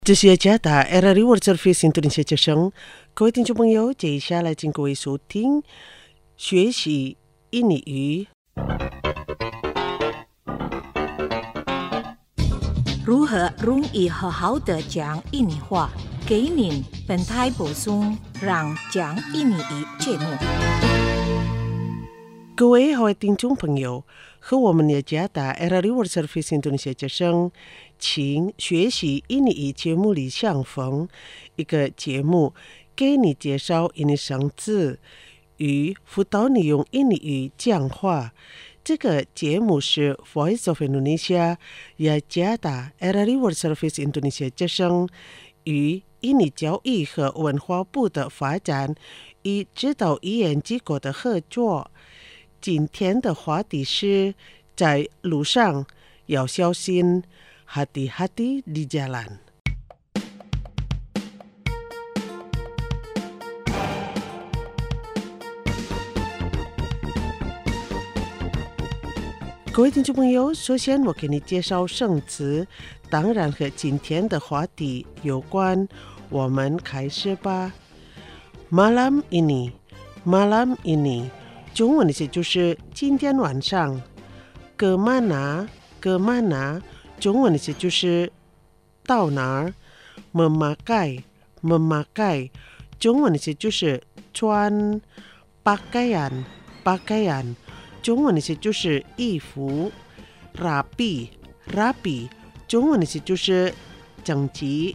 这是加达 RRI World Service Indonesia 之声，各位听众朋友，接下来请各位收听学习印尼语。 如何容易好好的讲印尼话？给您本台补充让讲印尼语节目。 各位好，听众朋友，和我们的加达 RRI World Service Indonesia 之声，请学习印尼语节目里相逢一个节目，给你介绍印尼生字与辅导你用印尼语讲话。这个节目是 Voice of Indonesia 雅加达 RRI World Service Indonesia 之声与印尼教育和文化部的发展与指导语言机构的合作。今天的话题是在路上要小心 hati-hati di jalan。 各位听众朋友，首先我给你介绍生词，当然和今天的话题有关，我们开始吧。 Malam ini Malam ini 中文的意思就是今天晚上。 Kemana Kemana 中文的意思就是到哪儿。 Memakai Memakai 中文的意思就是穿。 Pakaian Pakaian 中文的意思就是衣服。 Rapi Rapi 中文的意思就是整齐。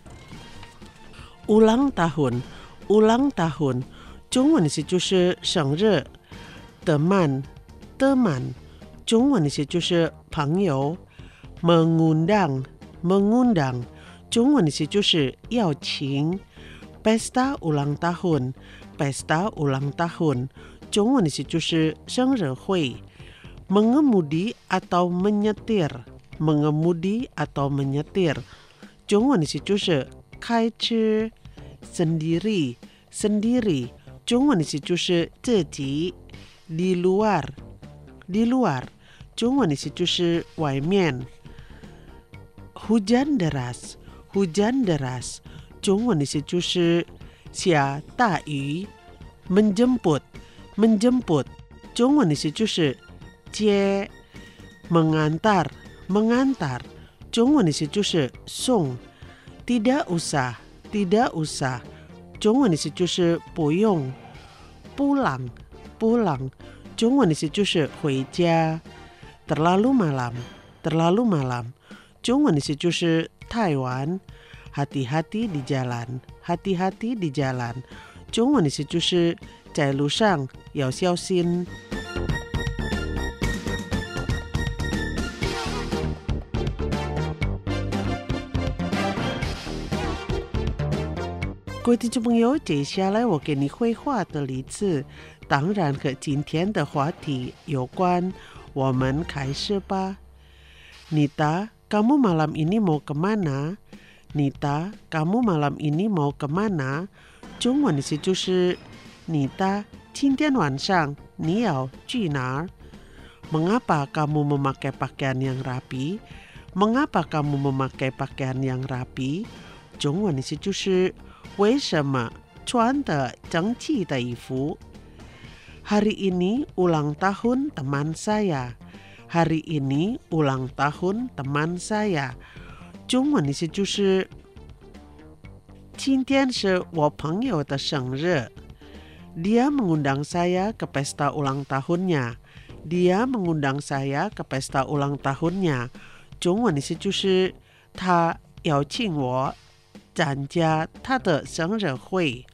Ulang tahun Ulang tahun 中文的意思就是生日。 Teman Teman 中文的意思就是朋友。 Mengundang Mengundang 中文的意思就是邀请。 Pesta ulang tahun Pesta ulang tahun 中文的意思就是生日会。 Mengemudi atau menyetir Mengemudi atau menyetir 中文的意思就是开车。 Sendiri Sendiri 中文的意思就是自己。 Di luar Di luar 中文的意思就是外面。 Hujan deras Hujan deras 中文的意思就是下大雨。 Menjemput Menjemput 中文的意思就是接。 Mengantar Mengantar 中文的意思就是送。 Tidak usah Tidak usah 中文的意思就是不用。 Pulang Pulang 中文的意思就是回家。 Terlalu malam Terlalu malam 中文的意思就是太晚。 Hati-hati di jalan Hati-hati di jalan 中文的意思就是在路上要小心。各位听众朋友，接下来我给你绘画的例子，当然和今天的话题有关，我们开始吧。 Nita, kamu malam ini mau kemana? Nita, kamu malam ini mau kemana? 中文的意思就是Nita, 今天晚上你要去哪儿？ Mengapa kamu memakai pakaian yang rapi? Mengapa kamu memakai pakaian yang rapi? 中文的意思就是为什么穿的整齐的衣服？ Hari ini ulang tahun teman saya. Hari ini ulang tahun teman saya. 中文的意思就是今天是我朋友的生日。 Dia mengundang saya ke pesta ulang tahunnya. Dia mengundang saya ke pesta ulang tahunnya. 中文的意思就是他邀请我参加他的生日会。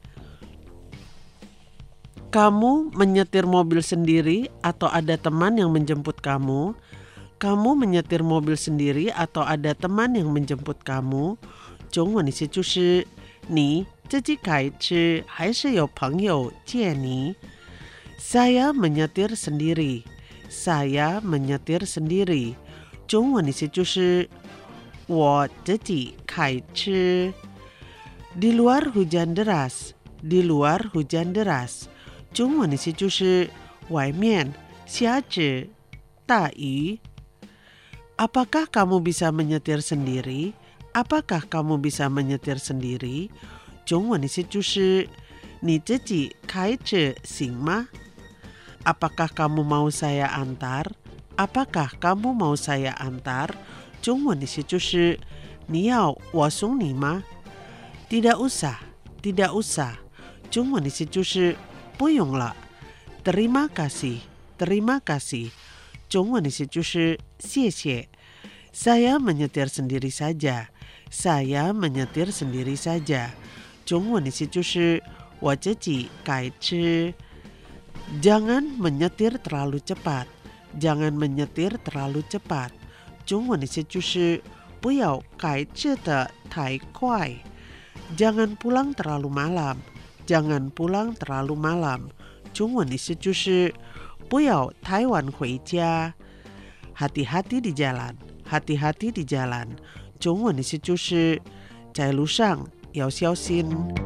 Kamu menyetir mobil sendiri atau ada teman yang menjemput kamu? Kamu menyetir mobil sendiri atau ada teman yang menjemput kamu? 中文的意思就是你自己开车还是有朋友接你。 Saya menyetir sendiri. Saya menyetir sendiri. 中文的意思就是我自己开车。 Di luar hujan deras. Di luar hujan deras. 中文的意思就是外面下着大雨。 Apakah kamu bisa menyetir sendiri Apakah kamu bisa menyetir sendiri? 中文的意思就是你自己开车行吗？ Apakah kamu mau saya antar? Apakah kamu mau saya antar? 中文的意思就是你要我送你吗？ Tidak usah, tidak usah. 中文的意思就是不用了。Terima kasih, terima kasih. 中文的意思就是谢谢。Saya menyetir sendiri saja. Saya menyetir sendiri saja. 中文的意思就是我自己开车。Jangan menyetir terlalu cepat. Jangan menyetir terlalu cepat. 中文的意思就是不要开车的太快。Jangan pulang terlalu malam. Jangan pulang terlalu malam. 中文的意思就是不要太晚回家。Hati-hati di jalan. Hati-hati di jalan. 中文的意思就是在路上要小心。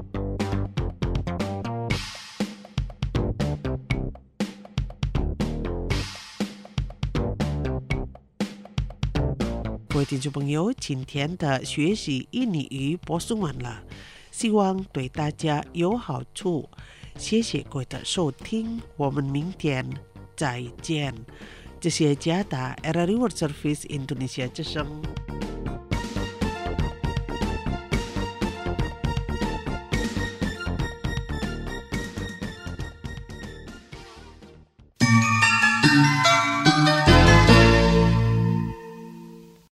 各位听众朋友，今天的学习印尼语播送完了，希望对大家有好处。谢谢各位的收听，我们明天再见。这是加拿大 RRI World Service Indonesia 之声。